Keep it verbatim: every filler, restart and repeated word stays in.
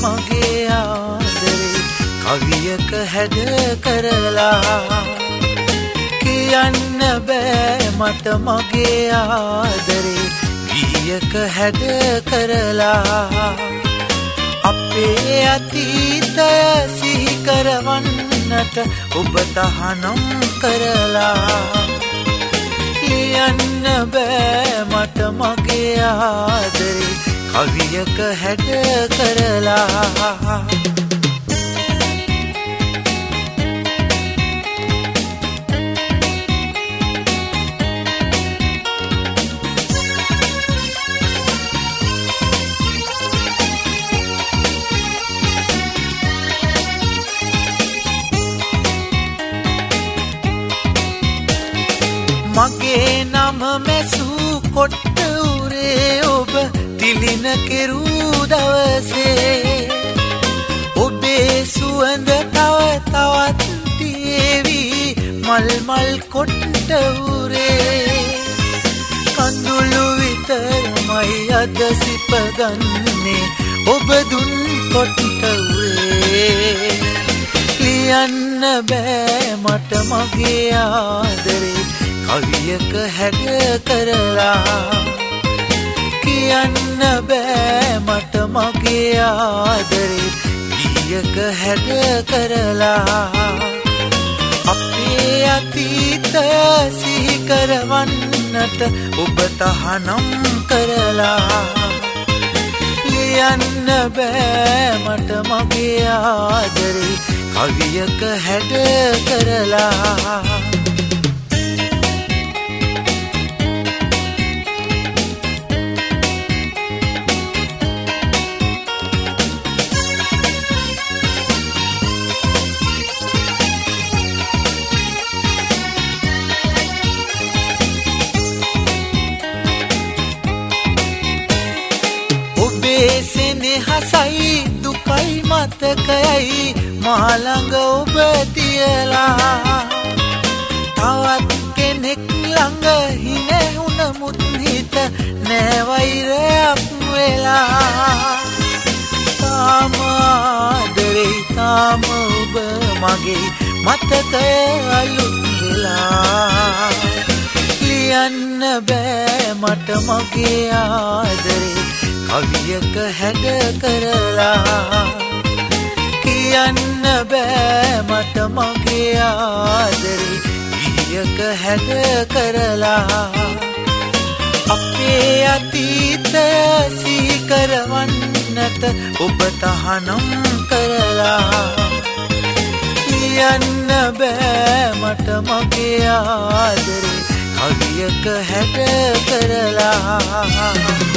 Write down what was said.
මගේ ආදරේ කවියක හැඩ කරලා කියන්න බෑ මට මගේ ආදරේ ගීයක හැඩ කරලා අපේ අතීතය සිහි කරවන්නට ඔබ තහනම් කරලා කියන්න බෑ මට මගේ ආදරේ කවියක හැඩ කරලා මගේ නම මැසූ කොට්ට උරේ ඔබ තිලින කෙරූ දවසේ ඔබේ සුවඳ තව තවත් දේවි මල් මල් කොට්ට උරේ කඳුළු විතරමයි අද සිපගන්නේ ඔබ දුන් කොට්ට උරේ ලියන්න බෑ මට මගේ ආදරේ කවියක හැඩ කරලා කියන්න බෑ මට මගේ ආදරේ ගීයක හැඩ කරලා අපේ අතීතය සිහි කරවන්නට ඔබ තහනම් කරලා කියන්න බෑ මට මගේ ආදරේ කවියක හැඩ කරලා සෙනෙහසයි දුකයි මතකයයි මා ළඟ ඔබ තියලා තවත් කෙනෙක් ළඟ හිනහුනමුත් හිත නෑ වෛරයක් වෙලා තාම ආදරේ තාම ඔබ මගේ මතකය අලුත් වෙලා ලියන්න බෑ මට මගේ ආදරේ කවියක හැඩ කරලා කියන්න බෑ මට මගේ ආදරේ ගීයක හැඩ කරලා අපේ අතීතය සිහි කරවන්නට ඔබ තහනම් කරලා කියන්න බෑ මට මගේ ආදරේ කවියක හැඩ කරලා